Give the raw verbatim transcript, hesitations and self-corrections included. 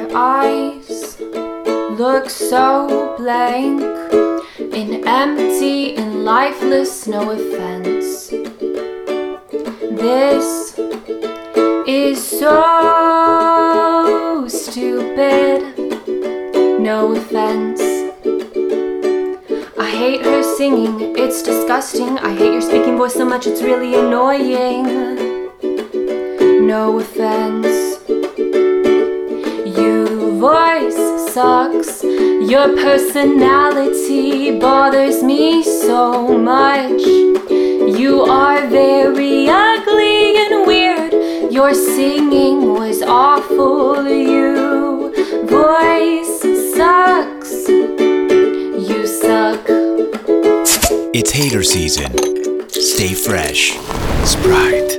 Your eyes look so blank and empty and lifeless, no offense. This is so stupid, no offense. I hate her singing, it's disgusting. I hate your speaking voice so much, it's really annoying. No offense. Your voice sucks, your personality bothers me so much. You are very ugly and weird, your singing was awful. You voice sucks, you suck. It's hater season. Stay fresh. Sprite.